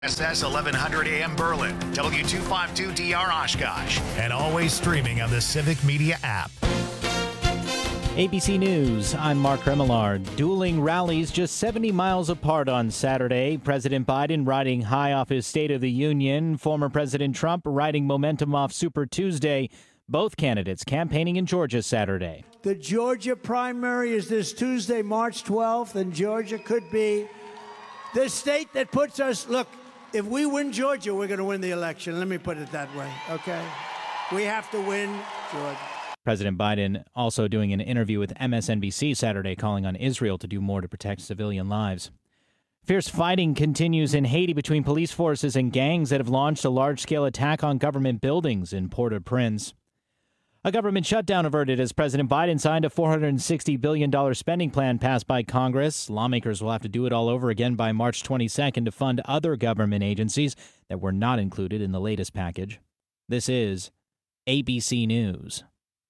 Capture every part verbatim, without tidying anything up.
S S eleven hundred A M Berlin, W two fifty-two D R Oshkosh, and always streaming on the Civic Media app. A B C News, I'm Mark Remillard. Dueling rallies just seventy miles apart on Saturday. President Biden riding high off his State of the Union. Former President Trump riding momentum off Super Tuesday. Both candidates campaigning in Georgia Saturday. The Georgia primary is this Tuesday, March twelfth, and Georgia could be the state that puts us, look, if we win Georgia, we're going to win the election. Let me put it that way, okay? We have to win Georgia. President Biden also doing an interview with M S N B C Saturday, calling on Israel to do more to protect civilian lives. Fierce fighting continues in Haiti between police forces and gangs that have launched a large-scale attack on government buildings in Port-au-Prince. A government shutdown averted as President Biden signed a four hundred sixty billion dollars spending plan passed by Congress. Lawmakers will have to do it all over again by March twenty-second to fund other government agencies that were not included in the latest package. This is A B C News.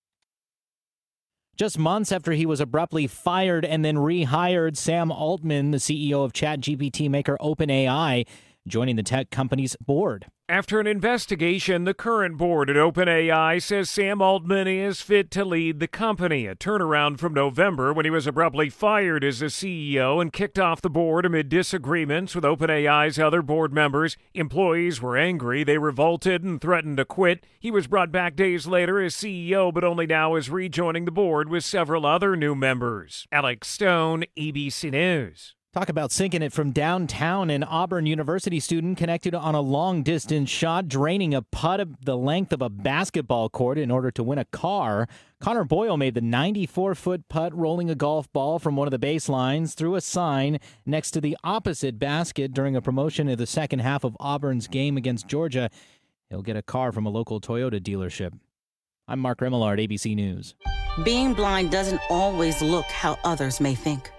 Just months after he was abruptly fired and then rehired, Sam Altman, the C E O of ChatGPT maker OpenAI, joining the tech company's board. After an investigation, the current board at OpenAI says Sam Altman is fit to lead the company, a turnaround from November when he was abruptly fired as the C E O and kicked off the board amid disagreements with OpenAI's other board members. Employees were angry, they revolted and threatened to quit. He was brought back days later as C E O, but only now is rejoining the board with several other new members. Alex Stone, A B C News. Talk about sinking it from downtown. An Auburn University student connected on a long-distance shot, draining a putt of the length of a basketball court in order to win a car. Connor Boyle made the ninety-four foot putt, rolling a golf ball from one of the baselines through a sign next to the opposite basket during a promotion of the second half of Auburn's game against Georgia. He'll get a car from a local Toyota dealership. I'm Mark Remillard, A B C News. Being blind doesn't always look how others may think.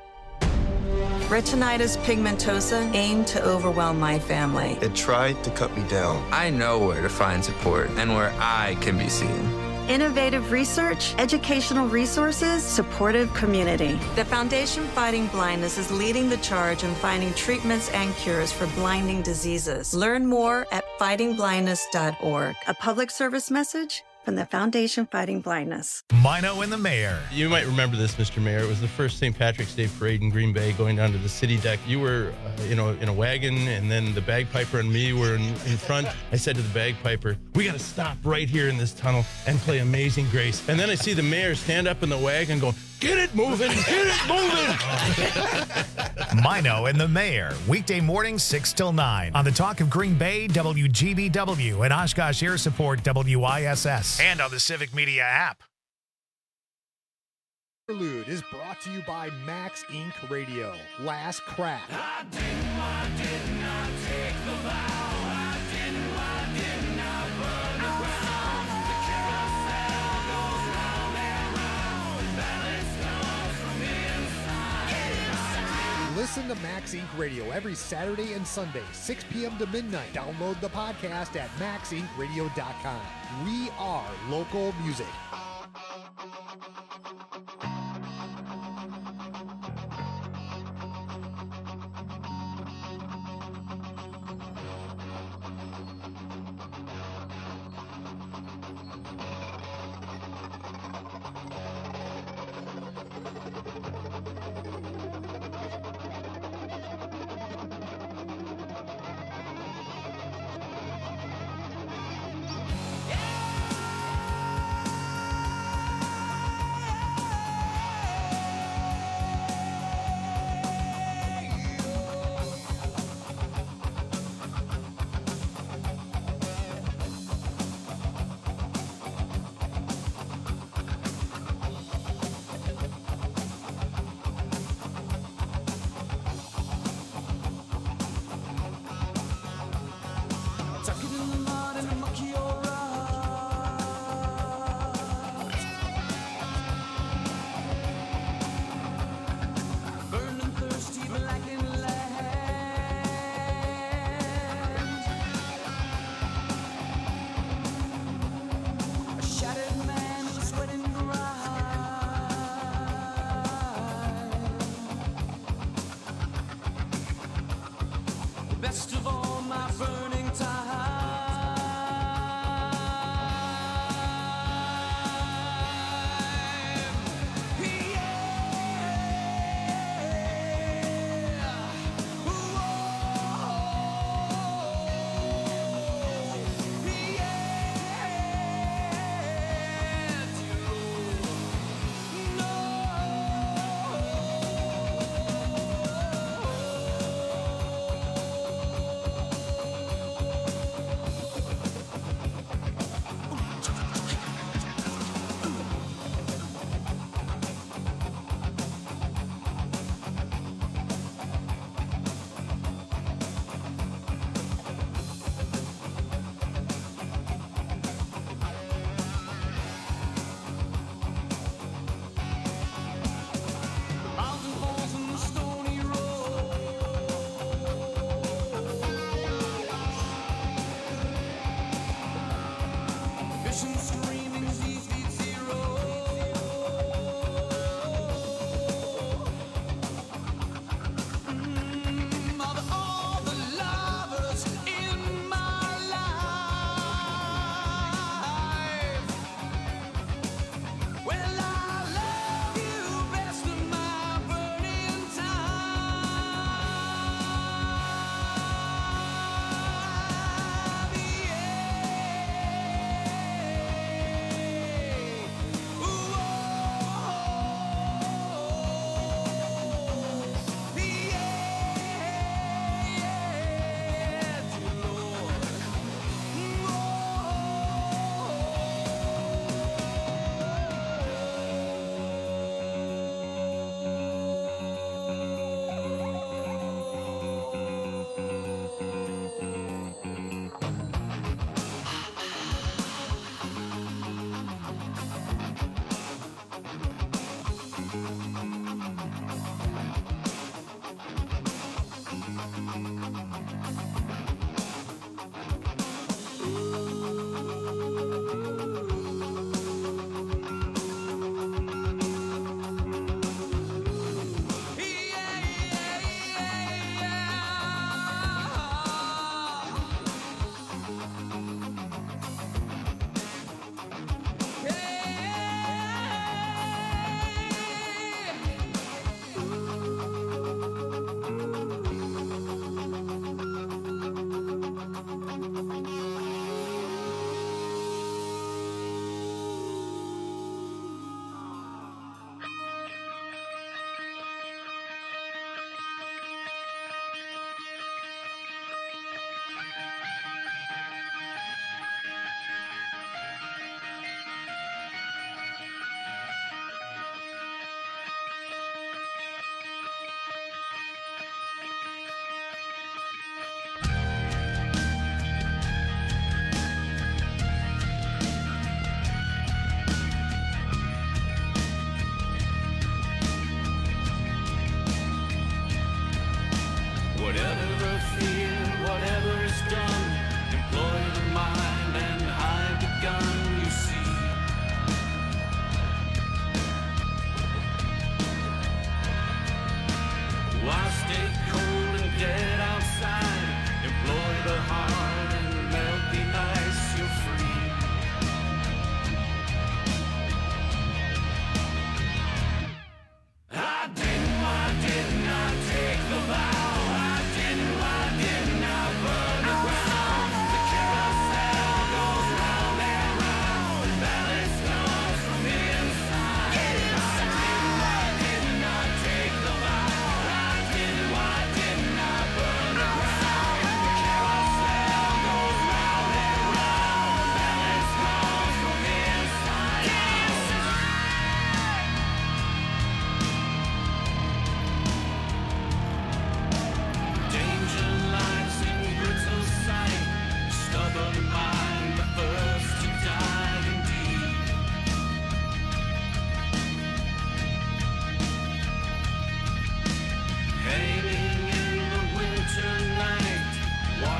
Retinitis pigmentosa aimed to overwhelm my family. It tried to cut me down. I know where to find support and where I can be seen. Innovative research, educational resources, supportive community. The Foundation Fighting Blindness is leading the charge in finding treatments and cures for blinding diseases. Learn more at fighting blindness dot org. A public service message from the Foundation Fighting Blindness. Mino and the Mayor. You might remember this, Mister Mayor. It was the first Saint Patrick's Day parade in Green Bay, going down to the city deck. You were, uh, you know, in a wagon, and then the bagpiper and me were in, in front. I said to the bagpiper, "We got to stop right here in this tunnel and play Amazing Grace." And then I see the mayor stand up in the wagon, going, "Get it moving, get it moving." Mino and the Mayor, weekday mornings six till nine on the Talk of Green Bay, W G B W, and Oshkosh Air Support, W I S S, and on the Civic Media app. Interlude is brought to you by Max Incorporated. Radio. Last Crack. I didn't, I did not take the vow. I didn't, I did not burn the ground. The carousel goes round and round. Balance comes from inside. Listen to Max Incorporated. Radio every Saturday and Sunday, six p.m. to midnight. Download the podcast at max inc radio dot com. We are local music.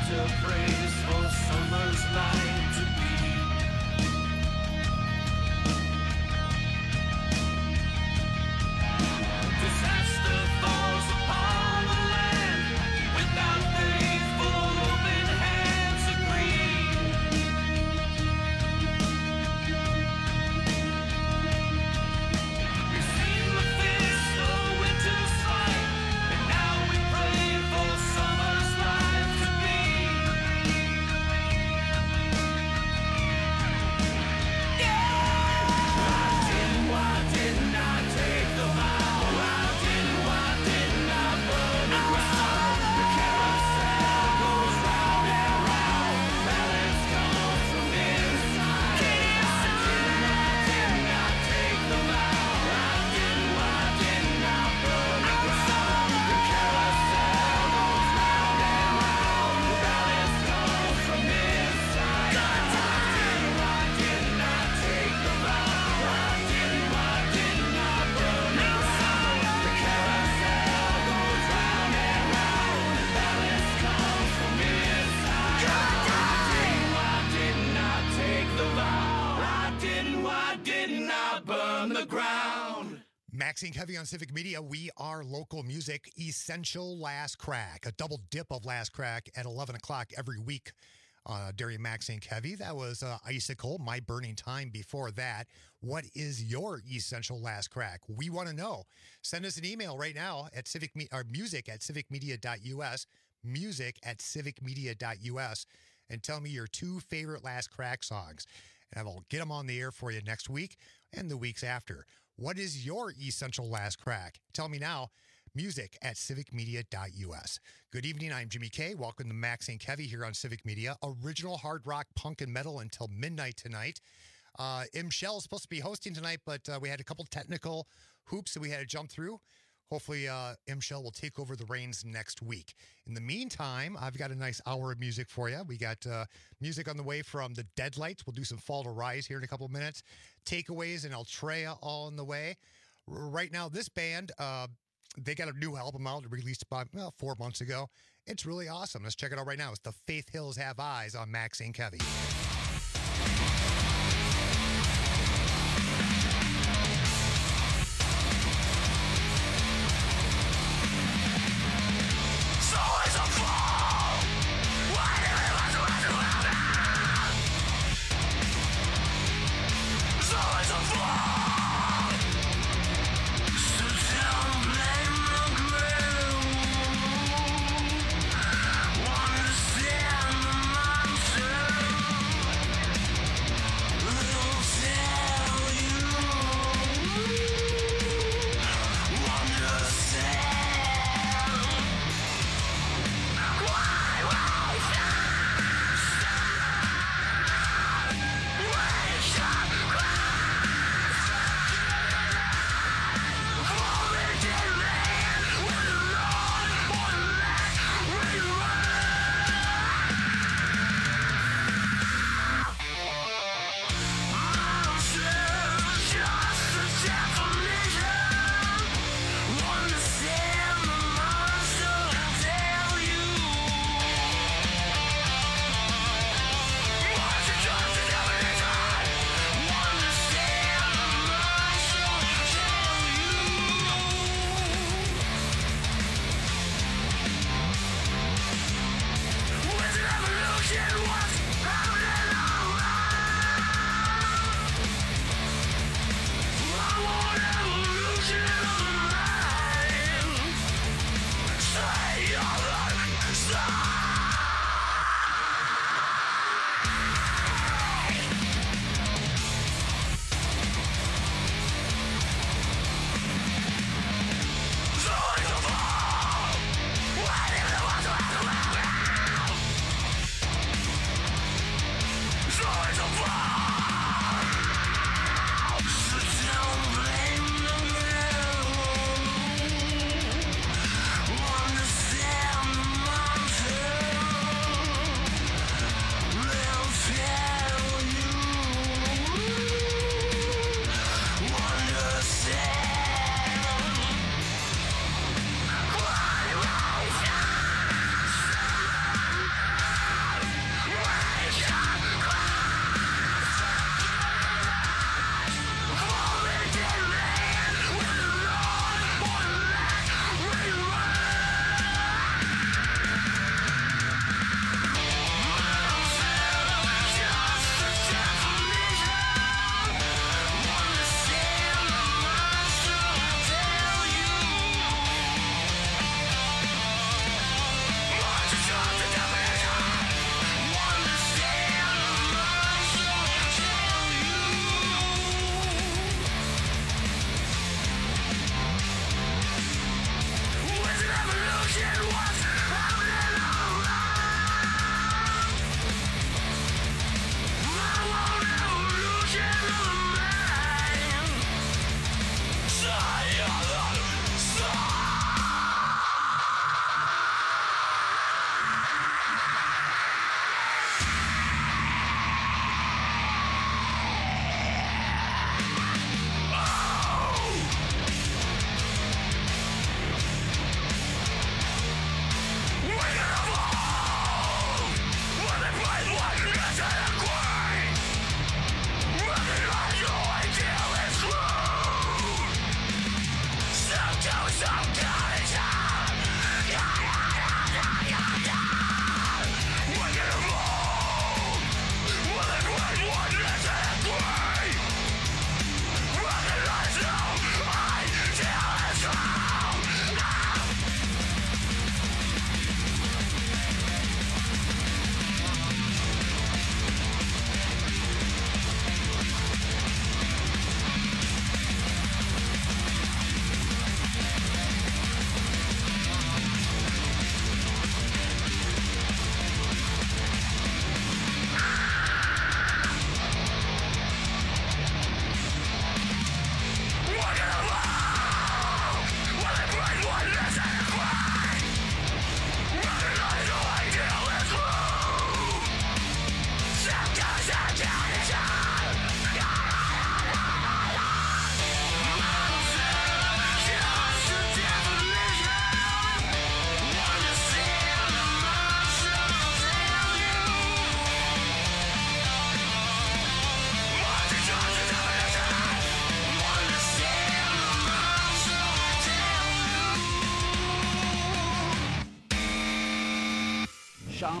to praise for summer's light to be. Disaster falls upon the land without faithful open hands agree. We've seen the fist of winter's fight, and now we pray for summer's life to be. Yeah! Why didn't, why didn't I take the vow? Why didn't, why didn't I burn the ground? The carousel goes round and round, balance comes from inside. Why didn't, why didn't I take the vow? Why didn't, why didn't I burn the ground? The carousel goes round and round, balance comes from inside. Why didn't, why didn't I take the vow? Why didn't, why didn't I burn the ground? The carousel goes round and round, balance comes from inside. Why didn't, why didn't I take the vow? Why didn't, why didn't I burn the ground? Maxine Kevy on Civic Media. We are local music, essential Last Crack, a double dip of Last Crack at eleven o'clock every week. Uh, Dairy Maxine Kevy. That was uh, Icicle, My Burning Time before that. What is your essential Last Crack? We want to know. Send us an email right now at civic me- or music at civicmedia.us, music at civicmedia.us, and tell me your two favorite Last Crack songs. And I will get them on the air for you next week and the weeks after. What is your essential Last Crack? Tell me now. Music at civicmedia.us. Good evening. I'm Jimmy K. Welcome to Maxine Kevy here on Civic Media. Original hard rock, punk, and metal until midnight tonight. Uh, M. Shell is supposed to be hosting tonight, but uh, we had a couple technical hoops that we had to jump through. Hopefully, uh, M. Shell will take over the reins next week. In the meantime, I've got a nice hour of music for you. We got uh, music on the way from the Deadlights. We'll do some Fall to Rise here in a couple of minutes. Takeaways and Altrea all on the way. R- right now, this band, uh, they got a new album out released about well, four months ago. It's really awesome. Let's check it out right now. It's the Faith Hills Have Eyes on Maxine Kevy. Wanna stand the mountain.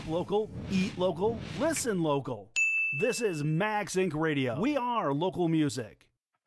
local, eat local, listen local. This is Max Incorporated. Radio. We are local music.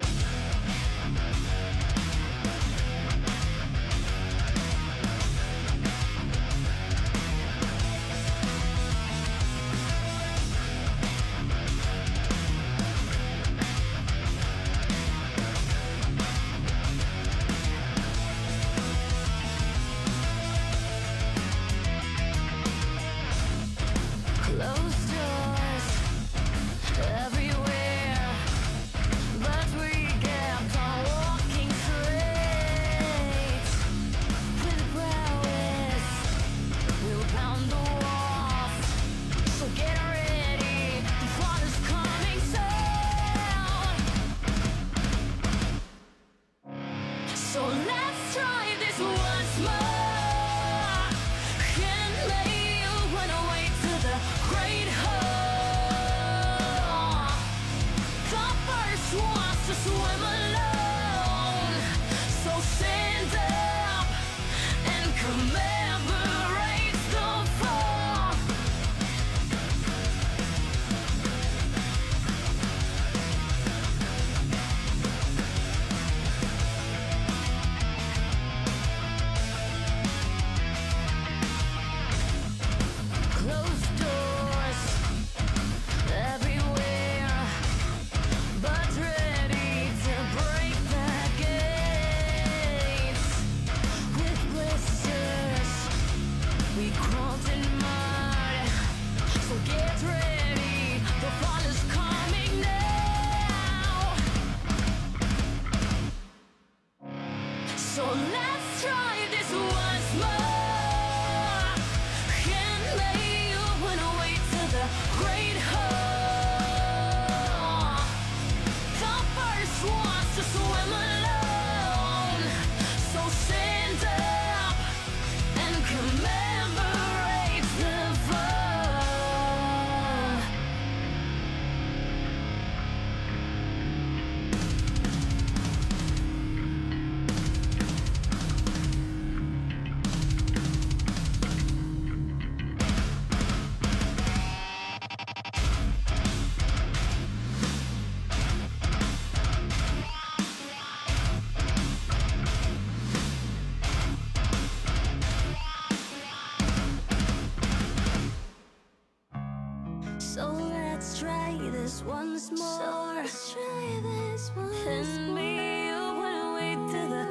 Once more, so let's try this once and me, you wanna wait to the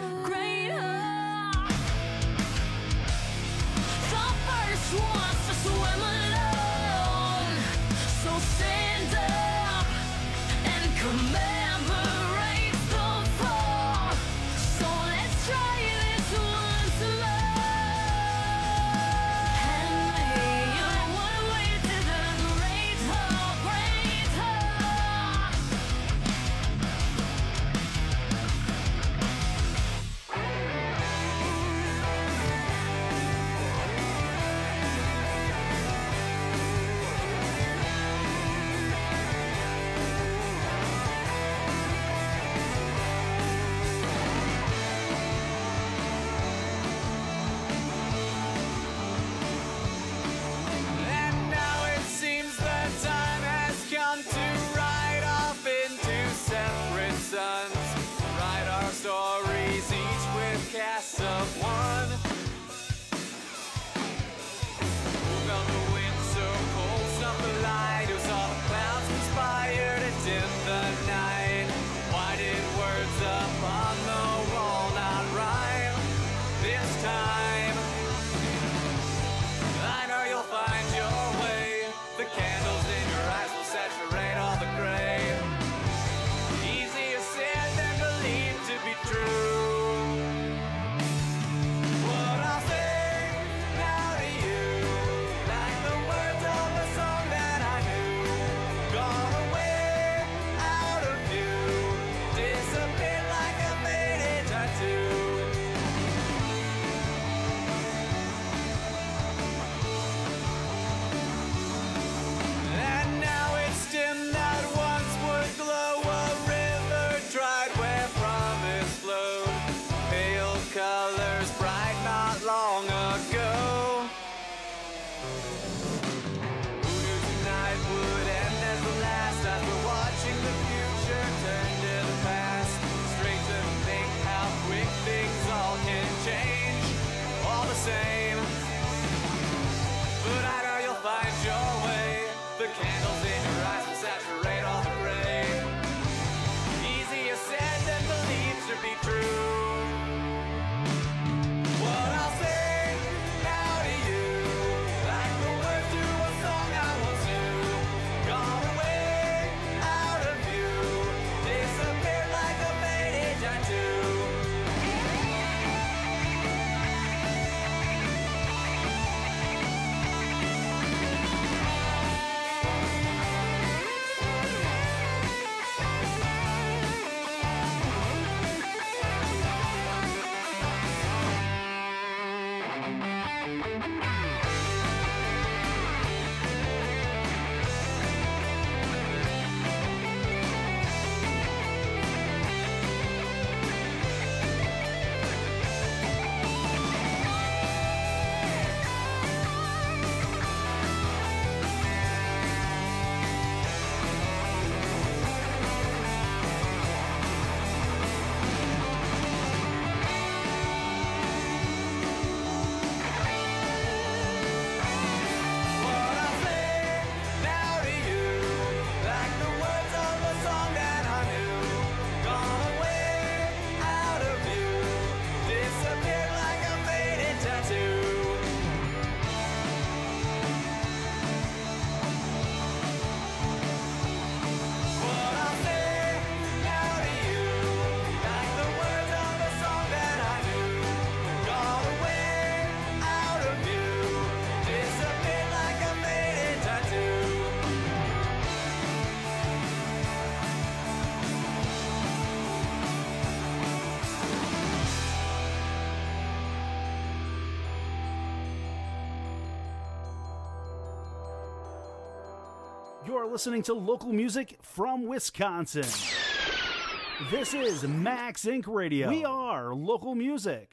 greater. The first wants to swim alone, so stand up and commemorate the fall. So let's try this once more. And me, you wanna wait to the greater, greater. You're listening to local music from Wisconsin. This is Max Incorporated. Radio. We are local music.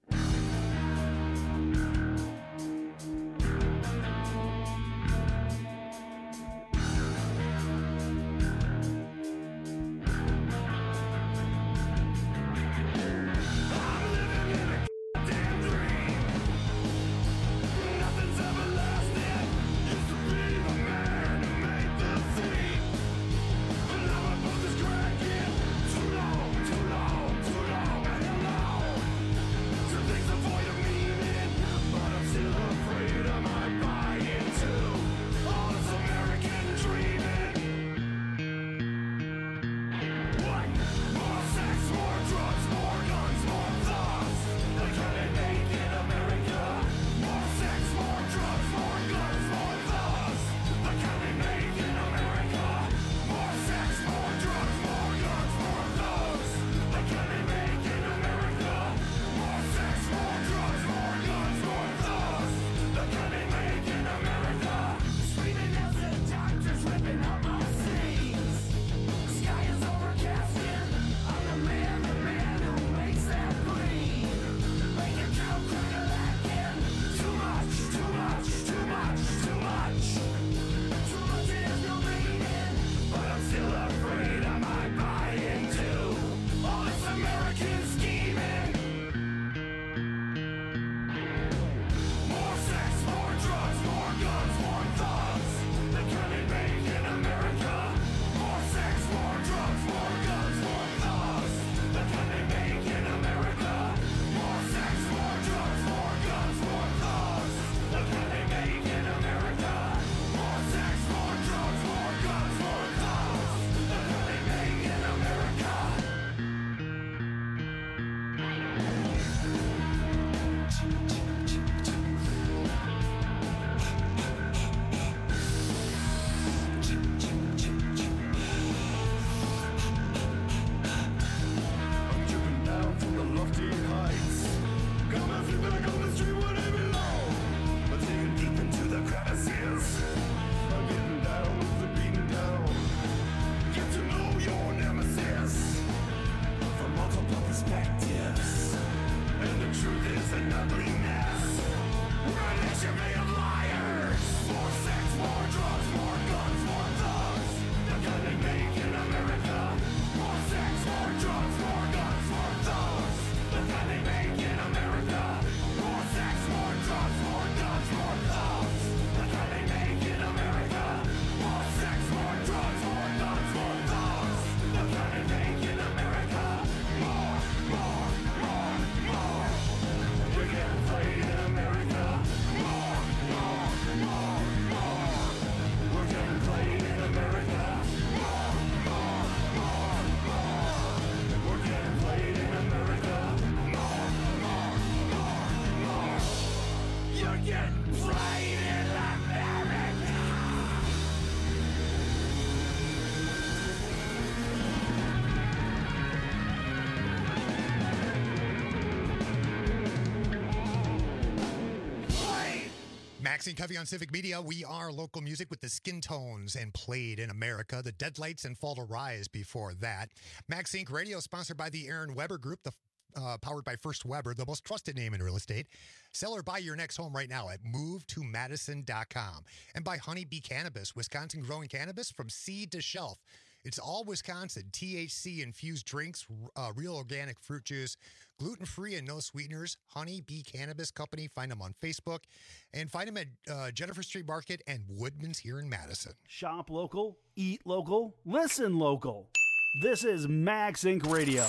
Maxine Covey on Civic Media. We are local music with the Skin Tones and Played in America. The Deadlights and Fall to Rise before that. Maxine Radio sponsored by the Aaron Weber Group, the uh, powered by First Weber, the most trusted name in real estate. Sell or buy your next home right now at move to madison dot com. And by Honeybee Cannabis, Wisconsin growing cannabis from seed to shelf. It's all Wisconsin, T H C-infused drinks, uh, real organic fruit juice, gluten-free and no sweeteners. Honeybee Cannabis Company. Find them on Facebook. And find them at uh, Jennifer Street Market and Woodman's here in Madison. Shop local, eat local, listen local. This is Max Incorporated. Radio.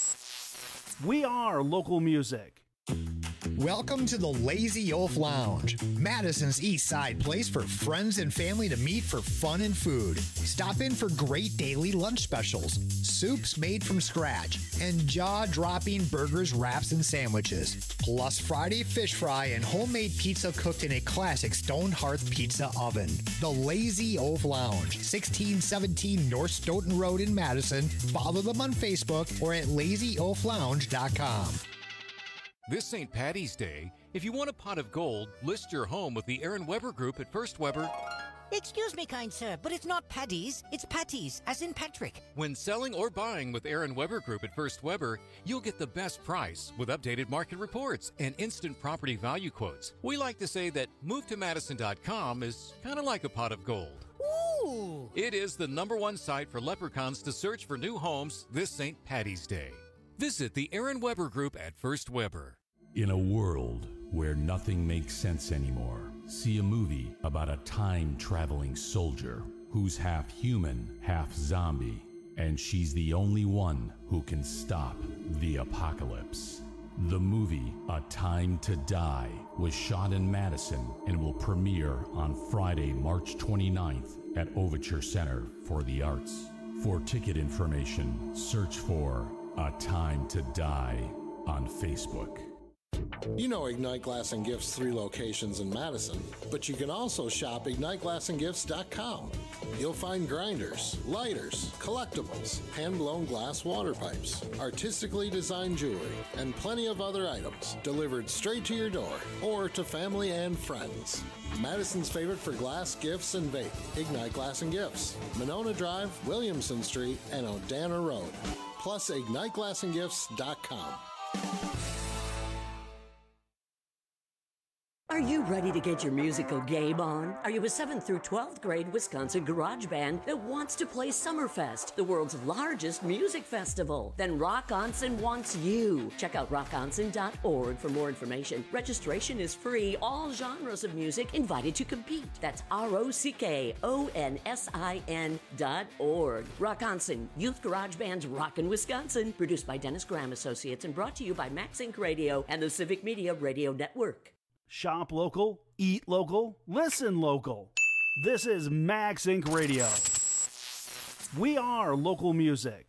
We are local music. Welcome to the Lazy Oaf Lounge, Madison's East Side place for friends and family to meet for fun and food. Stop in for great daily lunch specials, soups made from scratch, and jaw-dropping burgers, wraps, and sandwiches. Plus Friday fish fry and homemade pizza cooked in a classic stone hearth pizza oven. The Lazy Oaf Lounge, sixteen seventeen North Stoughton Road in Madison. Follow them on Facebook or at lazy oaf lounge dot com. This Saint Patty's Day, if you want a pot of gold, list your home with the Aaron Weber Group at First Weber. Excuse me, kind sir, but it's not Paddy's, it's Patty's, as in Patrick. When selling or buying with Aaron Weber Group at First Weber, you'll get the best price with updated market reports and instant property value quotes. We like to say that move to madison dot com is kind of like a pot of gold. Ooh! It is the number one site for leprechauns to search for new homes this Saint Paddy's Day. Visit the Aaron Weber Group at First Weber. In a world where nothing makes sense anymore, see a movie about a time-traveling soldier who's half human, half zombie, and she's the only one who can stop the apocalypse. The movie, A Time to Die, was shot in Madison and will premiere on Friday, March twenty-ninth at Overture Center for the Arts. For ticket information, search for A Time to Die on Facebook. You know Ignite Glass and Gifts' three locations in Madison, but you can also shop ignite glass and gifts dot com. You'll find grinders, lighters, collectibles, hand-blown glass water pipes, artistically designed jewelry, and plenty of other items delivered straight to your door or to family and friends. Madison's favorite for glass, gifts, and vape, Ignite Glass and Gifts, Monona Drive, Williamson Street, and Odana Road. Plus ignite glass and gifts dot com. Are you ready to get your musical game on? Are you a seventh through twelfth grade Wisconsin garage band that wants to play Summerfest, the world's largest music festival? Then Rock Onsen wants you. Check out rock onsen dot org for more information. Registration is free. All genres of music invited to compete. That's R O C K O N S I N dot org. Rock Onsen, Youth Garage Band's Rockin' Wisconsin. Produced by Dennis Graham Associates and brought to you by Max Inc Radio and the Civic Media Radio Network. Shop local, eat local, listen local. This is Max Incorporated. Radio. We are local music.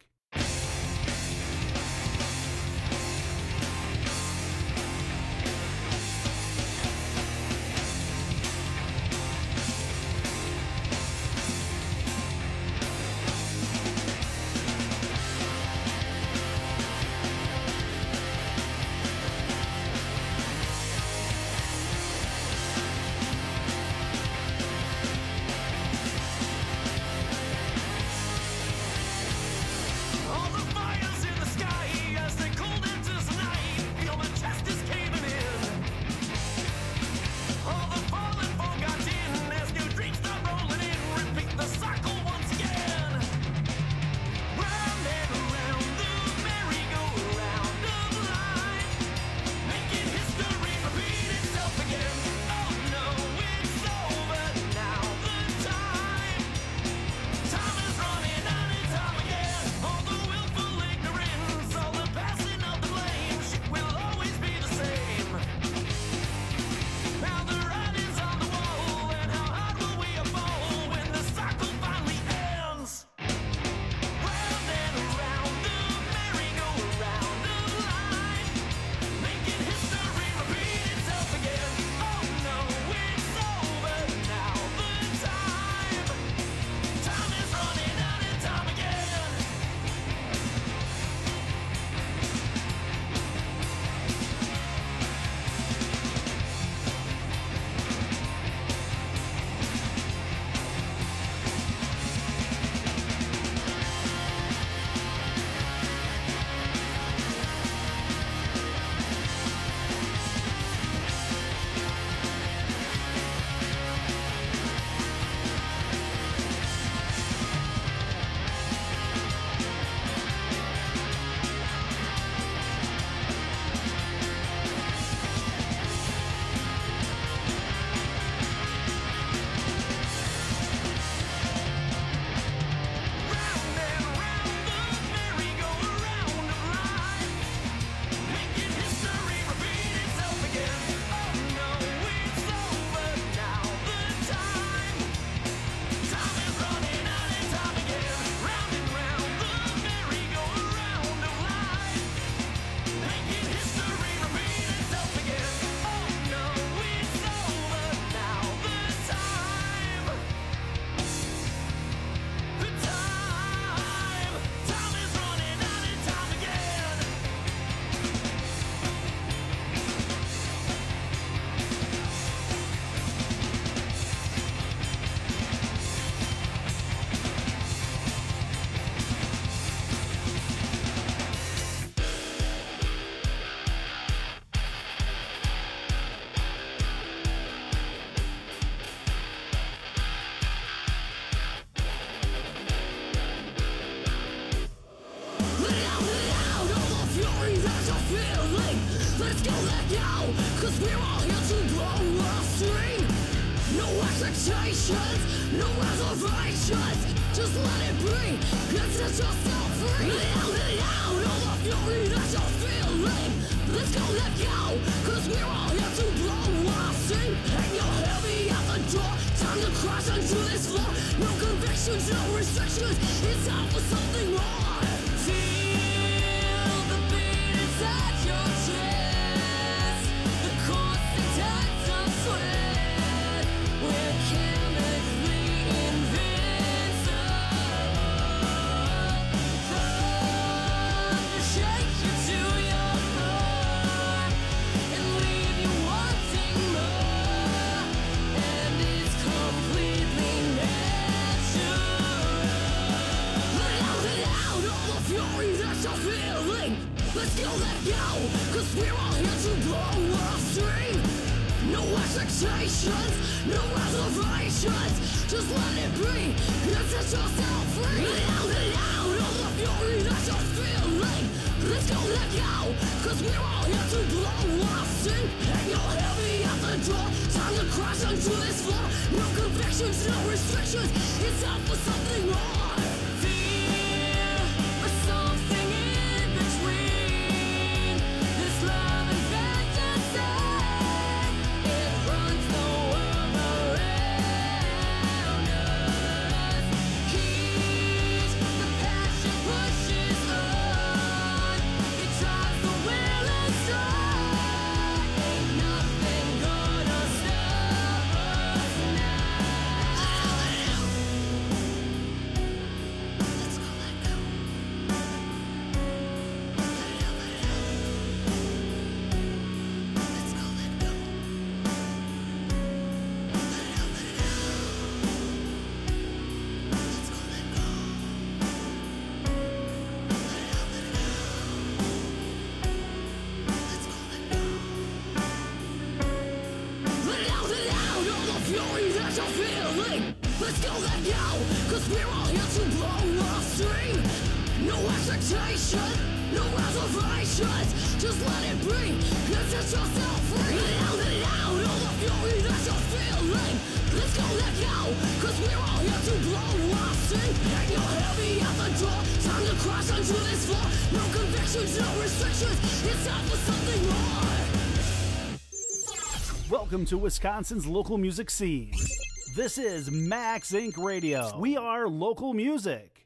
go, cause we're all here to blow our steam. No expectations, no reservations, just let it be, and set yourself free. Let out, let out all the fury that you're feeling. Let's go, let go, cause we're all here to blow our steam. And you're heavy at the door, time to crash onto this floor. No convictions, no restrictions, it's time for something more. Feel the beat inside your chest, the constant touch of sweat. We're chemically invincible. Come to shake you to your core and leave you wanting more. And it's completely natural. Let out, let out all the fury that you're feeling. Let's go, let go, cause we're all here to blow our steam. No expectations, no reservations, just let it be, and set yourself free. Let out, let out all the fury that you're feeling. Let's go, let go, cause we're all here to blow our steam. And you're heavy at the door, time to crash onto this floor. No convictions, no restrictions, it's time for something more. Fear or something in between. This love and fantasy, it runs the world around us. Heat, the passion pushes on. It drives the will inside. Ain't nothing gonna stop us now. Let's go, let go. Let out, let out. Let's go, let go. Let out, let out. Let's go, let go. Let out, let out. Let's go, let go. Let out, let out all the fury that you're feeling. Let's go, let go, cause we're all here to blow our steam. No expectation, no reservations, just let it be, and set yourself free. Let out, let out all the fury that you're feeling. Let's go, let go, cause we're all here to blow our steam. And you're heavy at the door, time to crash onto this floor. No convictions, no restrictions, it's time for something more. Welcome to Wisconsin's local music scene. This is Max Inc Radio. We are local music.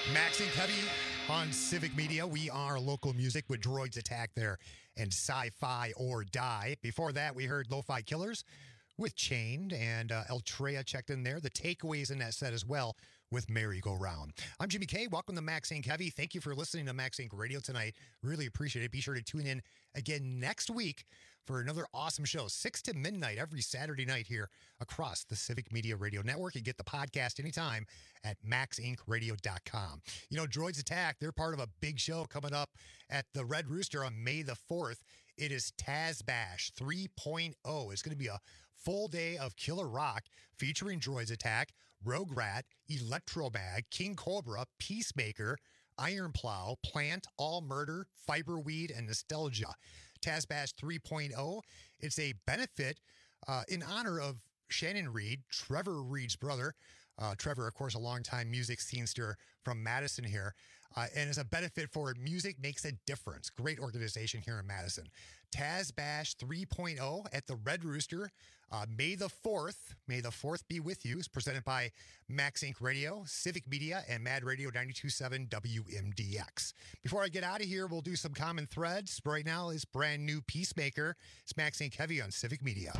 Max and Kevy on Civic Media. We are local music with Droids Attack there and Sci-Fi or Die. Before that, we heard Lo-Fi Killers with Chained, and uh, El Treya checked in there. The takeaways in that set as well with Merry Go Round. I'm Jimmy K. Welcome to Max and Kevy. Thank you for listening to Max Inc Radio tonight. Really appreciate it. Be sure to tune in again next week for another awesome show, six to midnight every Saturday night here across the Civic Media Radio Network. You get the podcast anytime at max inc radio dot com. You know, Droids Attack, they're part of a big show coming up at the Red Rooster on May the fourth. It is Taz Bash three point oh. It's going to be a full day of killer rock featuring Droids Attack, Rogue Rat, Electrobag, King Cobra, Peacemaker, Iron Plow, Plant, All Murder, Fiberweed, and Nostalgia. Taz Bash three point oh. It's a benefit uh, in honor of Shannon Reed, Trevor Reed's brother. Uh, Trevor, of course, a longtime music scenester from Madison here. Uh, and as a benefit for Music Makes a Difference. Great organization here in Madison. Taz Bash three point oh at the Red Rooster. Uh, May the fourth. May the fourth be with you. It's presented by Max Inc Radio, Civic Media, and Mad Radio ninety-two point seven W M D X. Before I get out of here, we'll do some common threads. Right now is brand new Peacemaker. It's Max Inc Heavy on Civic Media.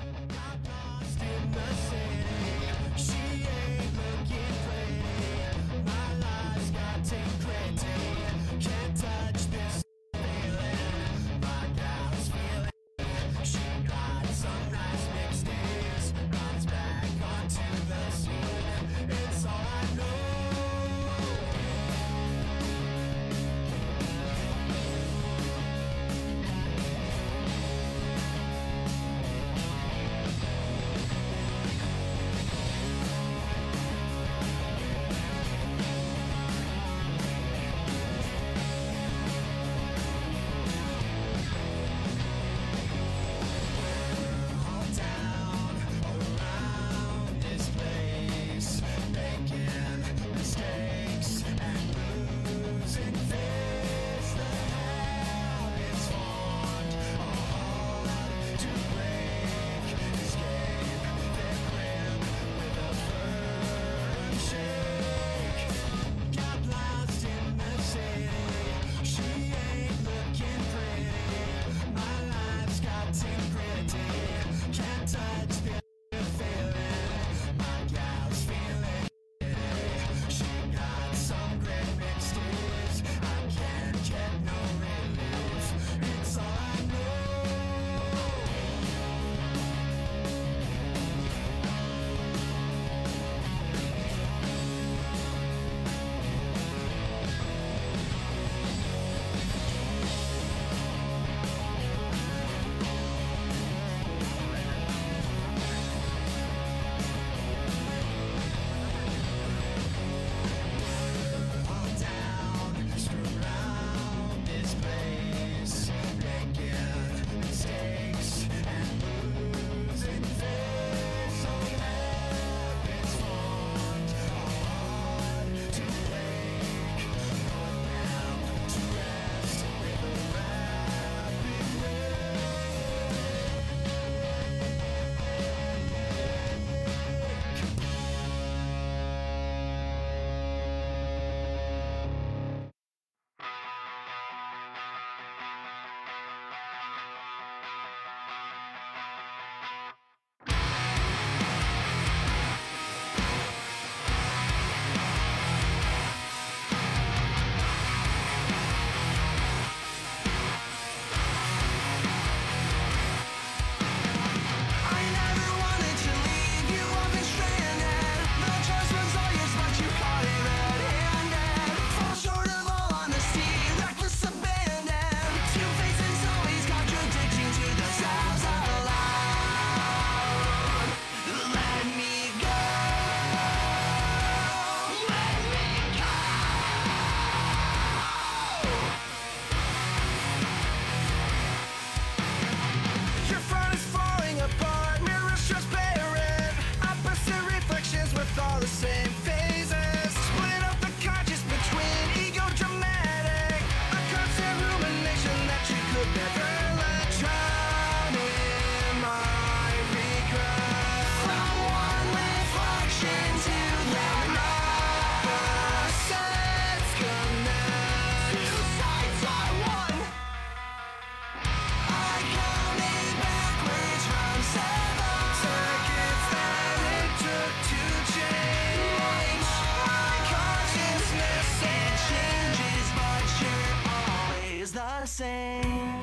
the same.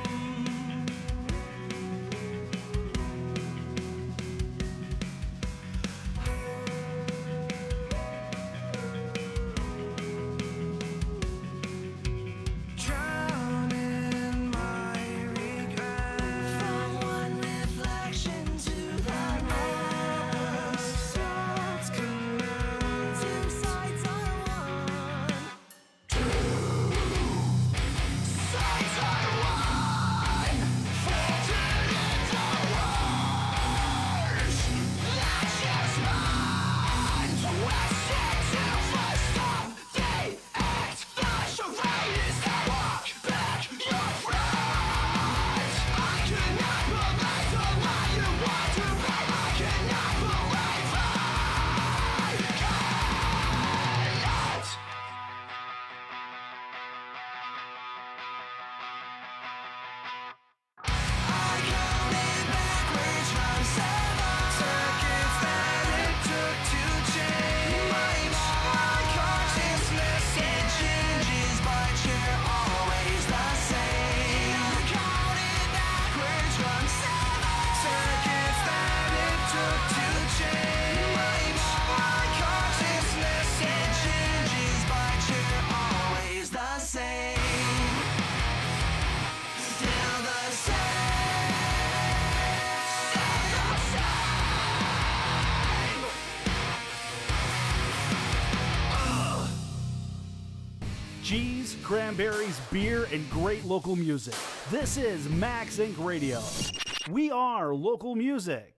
Cheese, cranberries, beer, and great local music. This is Max Inc Radio. We are local music.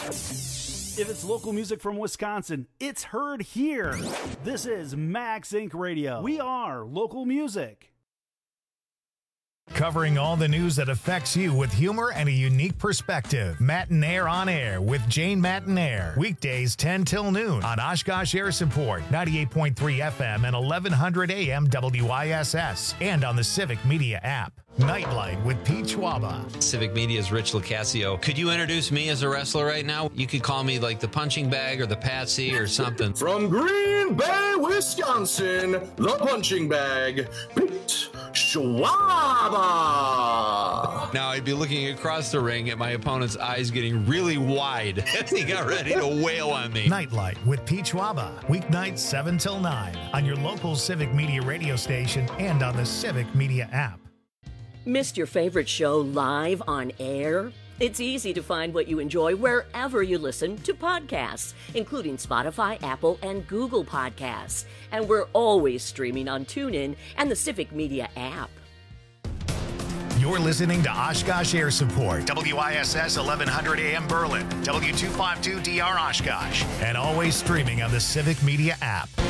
If it's local music from Wisconsin, it's heard here. This is Max Inc Radio. We are local music. Covering all the news that affects you with humor and a unique perspective. Matinaire on Air with Jane Matinaire. Weekdays ten till noon on Oshkosh Air Support, ninety-eight point three F M and eleven hundred A M W I S S. And on the Civic Media app. Nightlight with Pete Schwaba. Civic Media's Rich Lucasio. Could you introduce me as a wrestler right now? You could call me like the punching bag or the Patsy or something. From Green Bay, Wisconsin, the punching bag, Pete Schwaba. Now I'd be looking across the ring at my opponent's eyes getting really wide as he got ready to wail on me. Nightlight with Pete Schwaba. Weeknights seven till nine on your local Civic Media radio station and on the Civic Media app. Missed your favorite show live on air? It's easy to find what you enjoy wherever you listen to podcasts, including Spotify, Apple, and Google Podcasts. And we're always streaming on TuneIn and the Civic Media app. You're listening to Oshkosh Air Support, W I S S eleven hundred A M Berlin, W two fifty-two D R Oshkosh, and always streaming on the Civic Media app.